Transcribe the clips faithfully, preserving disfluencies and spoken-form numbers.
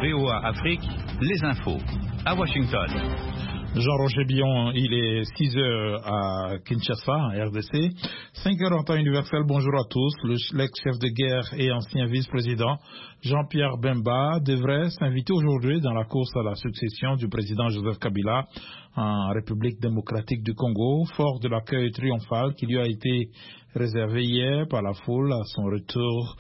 V O A Afrique, les infos. À Washington. Jean-Roger Billon, il est six heures à Kinshasa, en R D C. cinq heures en temps universel, bonjour à tous. L'ex-chef de guerre et ancien vice-président Jean-Pierre Bemba devrait s'inviter aujourd'hui dans la course à la succession du président Joseph Kabila en République démocratique du Congo, fort de l'accueil triomphal qui lui a été réservé hier par la foule à son retour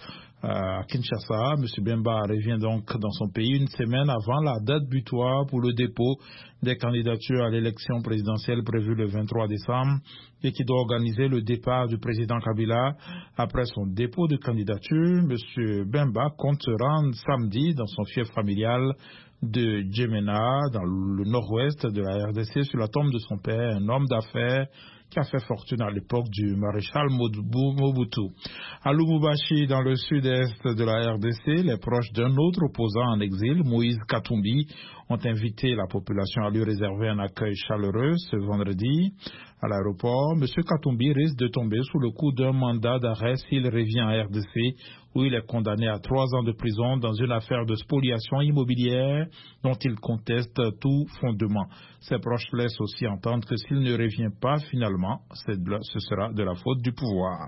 à Kinshasa. M. Bemba revient donc dans son pays une semaine avant la date butoir pour le dépôt des candidatures à l'élection présidentielle prévue le vingt-trois décembre et qui doit organiser le départ du président Kabila. Après son dépôt de candidature, M. Bemba compte se rendre samedi dans son fief familial de Djemena, dans le nord-ouest de la R D C, sur la tombe de son père, un homme d'affaires qui a fait fortune à l'époque du maréchal Mobutu. À Lubumbashi, dans le sud-est de la R D C, les proches d'un autre opposant en exil, Moïse Katumbi, ont invité la population à lui réserver un accueil chaleureux ce vendredi à l'aéroport. M. Katumbi risque de tomber sous le coup d'un mandat d'arrêt s'il revient en R D C, où il est condamné à trois ans de prison dans une affaire de spoliation immobilière dont il conteste tout fondement. Ses proches laissent aussi entendre que s'il ne revient pas finalement, ce sera de la faute du pouvoir.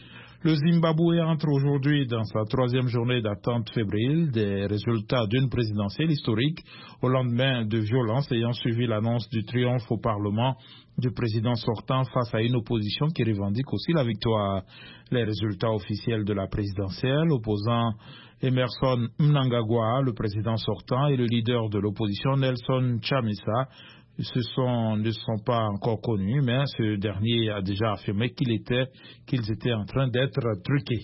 Le Zimbabwe entre aujourd'hui dans sa troisième journée d'attente fébrile des résultats d'une présidentielle historique au lendemain de violences ayant suivi l'annonce du triomphe au Parlement du président sortant face à une opposition qui revendique aussi la victoire. Les résultats officiels de la présidentielle opposant Emerson Mnangagwa, le président sortant, et le leader de l'opposition Nelson Chamisa, Ce sont, ne sont pas encore connus, mais ce dernier a déjà affirmé qu'il était, qu'ils étaient en train d'être truqués.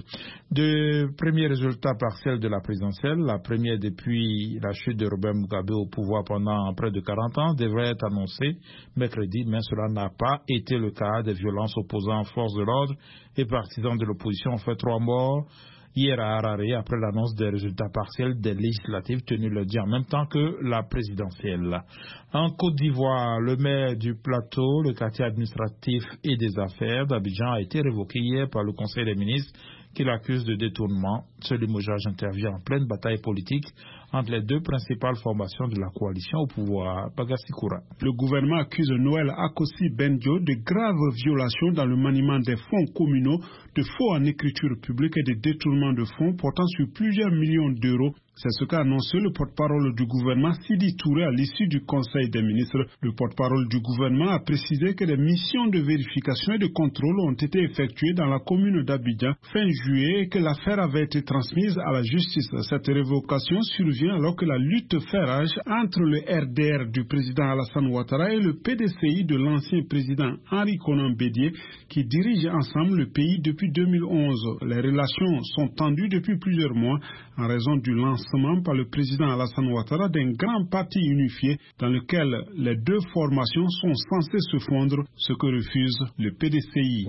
De premiers résultats partiels de la présidentielle, la première depuis la chute de Robert Mugabe au pouvoir pendant près de quarante ans, devrait être annoncée mercredi, mais cela n'a pas été le cas. Des violences opposant forces de l'ordre et partisans de l'opposition ont fait trois morts hier à Harare, après l'annonce des résultats partiels des législatives tenues lundi en même temps que la présidentielle. En Côte d'Ivoire, le maire du Plateau, le quartier administratif et des affaires d'Abidjan a été révoqué hier par le Conseil des ministres qui l'accuse de détournement. Ce limogeage intervient en pleine bataille politique entre les deux principales formations de la coalition au pouvoir, Bagassi-Koura. Le gouvernement accuse Noël Akossi Benjo de graves violations dans le maniement des fonds communaux, de faux en écriture publique et de détournement de fonds portant sur plusieurs millions d'euros. C'est ce qu'a annoncé le porte-parole du gouvernement Sidi Touré à l'issue du Conseil des ministres. Le porte-parole du gouvernement a précisé que des missions de vérification et de contrôle ont été effectuées dans la commune d'Abidjan fin juillet et que l'affaire avait été transmise à la justice. Cette révocation survient alors que la lutte fait rage entre le R D R du président Alassane Ouattara et le P D C I de l'ancien président Henri Konan Bédié qui dirigent ensemble le pays depuis deux mille onze. Les relations sont tendues depuis plusieurs mois en raison du lancement par le président Alassane Ouattara d'un grand parti unifié dans lequel les deux formations sont censées se fondre, ce que refuse le P D C I.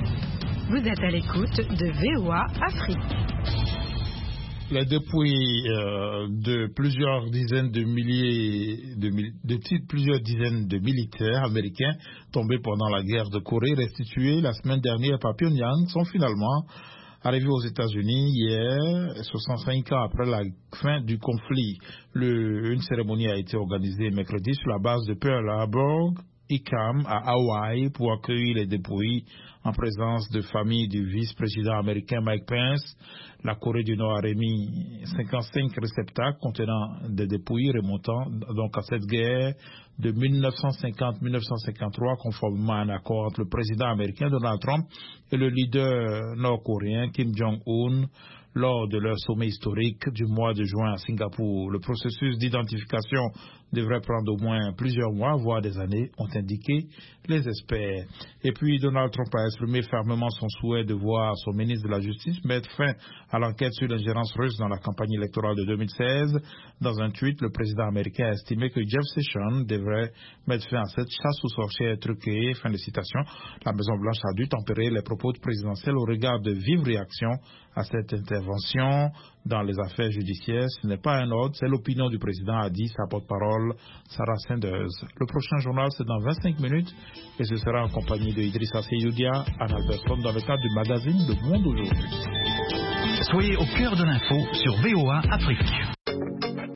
Vous êtes à l'écoute de V O A Afrique. Les dépouilles euh, de plusieurs dizaines de milliers de, de, de plusieurs dizaines de militaires américains tombés pendant la guerre de Corée restitués la semaine dernière par Pyongyang sont finalement arrivé aux États-Unis hier, soixante-cinq ans après la fin du conflit. Le, une cérémonie a été organisée mercredi sur la base de Pearl Harbor, I C A M, à Hawaï, pour accueillir les dépouilles en présence de familles du vice-président américain Mike Pence. La Corée du Nord a remis cinquante-cinq réceptacles contenant des dépouilles remontant donc à cette guerre de mille neuf cent cinquante à mille neuf cent cinquante-trois, conformément à un accord entre le président américain Donald Trump et le leader nord-coréen Kim Jong-un lors de leur sommet historique du mois de juin à Singapour. Le processus d'identification devrait prendre au moins plusieurs mois, voire des années, ont indiqué les experts. Et puis Donald Trump a exprimé fermement son souhait de voir son ministre de la Justice mettre fin à l'enquête sur l'ingérence russe dans la campagne électorale de deux mille seize. Dans un tweet, le président américain a estimé que Jeff Sessions devrait mettre fin à cette chasse aux sorcières truquée. Fin de citation. La Maison-Blanche a dû tempérer les propos présidentiels au regard de vives réactions à cette intervention dans les affaires judiciaires. Ce n'est pas un ordre, c'est l'opinion du président, a dit sa porte-parole Sarah Sanders. Le prochain journal, c'est dans vingt-cinq minutes et ce sera en compagnie de Idrissa Seyoudia, Anne Alberson, dans le cadre du magazine Le Monde aujourd'hui. Soyez au cœur de l'info sur V O A Afrique.